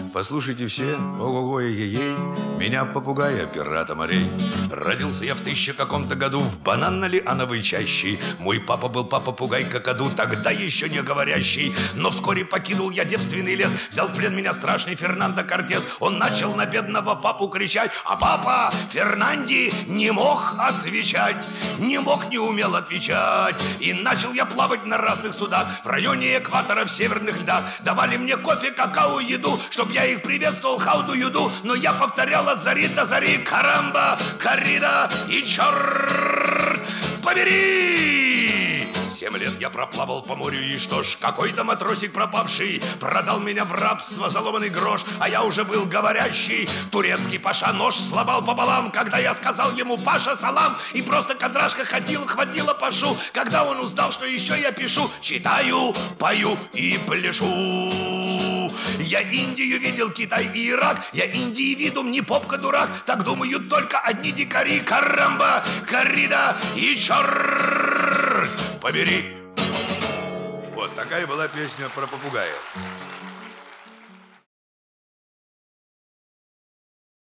Послушайте все, ого-го и ей, меня попугая, пирата морей. Родился я в 1000 каком-то году в бананно-лиановой чаще. Мой папа был папа-пугай какаду, тогда еще не говорящий. Но вскоре покинул я девственный лес, взял в плен меня страшный Фернандо Кортес. Он начал на бедного папу кричать, а папа Фернанди не мог отвечать, не умел отвечать. И начал я плавать на разных судах в районе экватора, в северных льдах. Давали мне кофе, какао, еду, чтоб я их приветствовал, хауду юду. Но я повторял от зари до зари: карамба, коррида и черт побери! 7 лет я проплавал по морю, и что ж, какой-то матросик пропавший продал меня в рабство за ломаный грош, а я уже был говорящий. Турецкий паша нож сломал пополам, когда я сказал ему: Паша, салам, и просто кондрашка хватила пашу. Когда он узнал, что еще я пишу, читаю, пою и пляшу. Я Индию видел, Китай и Ирак, я Индии видум, не попка дурак, так думают только одни дикари. Карамба, коррида и черт побери! Вот такая была песня про попугая.